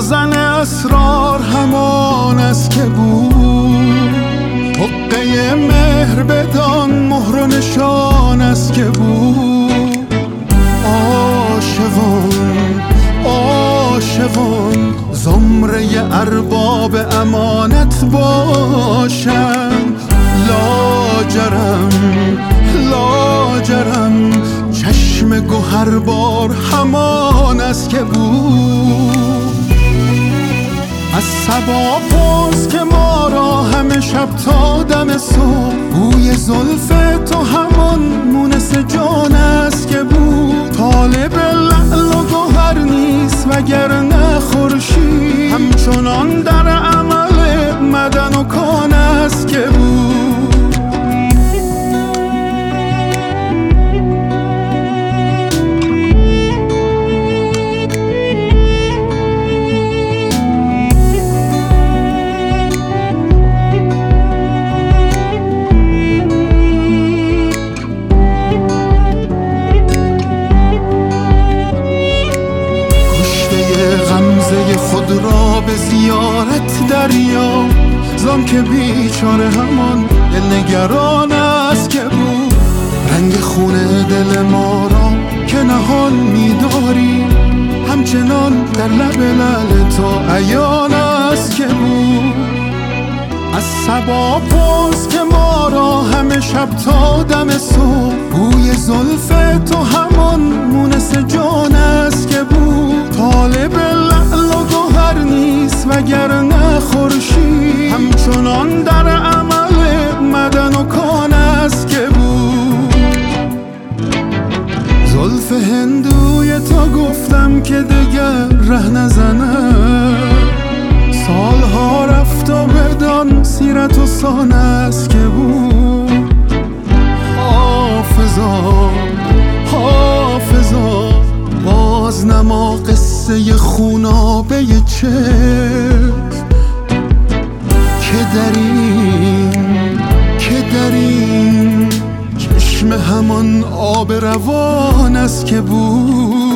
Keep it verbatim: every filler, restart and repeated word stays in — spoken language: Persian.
مخزن اسرار همان است که بود، حقه مهر بدان مهر و نشان است که بود. عاشقان عاشقان زمره ارباب امانت باشند، لاجرم لاجرم چشم گوهربار همان است که بود. از صبا پرس که ما را همه شب تا دم صبح، بوی زلف تو همان مونس جان است که بود. طالب لعل و گوهر نیست وگرنه خورشید، همچنان در عمل مدن و کان است که بود. خود را به زیارت دریا، زان که بیچاره همان دلنگران است که بود. رنگ خون دل ما را که نهان می‌داری، همچنان در لب لعل تو عیان است که بود. از صبا پرس که ما را همه شب تا دم صبح، بوی زلف تو همان مونس جان است که بود. طالب لعل و گوهر نیست وگرنه خورشید، همچنان در عمل مدن و کان است که بود. زلف هندوی تو گفتم که دگر ره نزنه، سالها رفت و بدان سیرت و سان است که بود. حافظا حافظا باز نما قصه خونابه چشم، که در این که در این چشم همان آب روان است که بود.